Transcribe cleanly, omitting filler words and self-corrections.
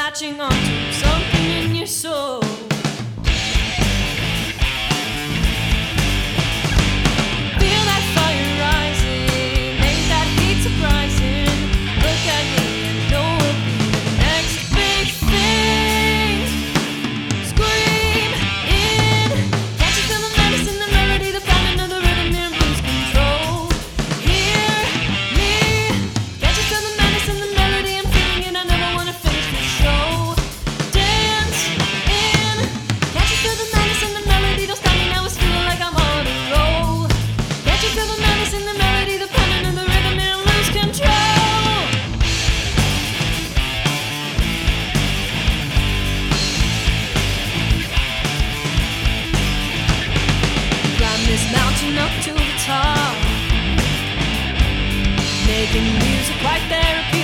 latching onto something in your soul. Feel that fire rising, ain't that heat surprising? Look at me and know we'll be the next big thing. Scream in, can't you feel the madness in the melody, the pounding of the rhythm and lose control? Hear me, can't you feel the madness in the melody? I'm feeling it, I never wanna finish the show. Dance in, can't you feel the madness in the melody? Don't stop me now, it's feeling like I'm on a roll. Can't you feel the madness in the melody, the pounding of the rhythm and lose control? Climb this mountain up to the top, making music quite therapeutic.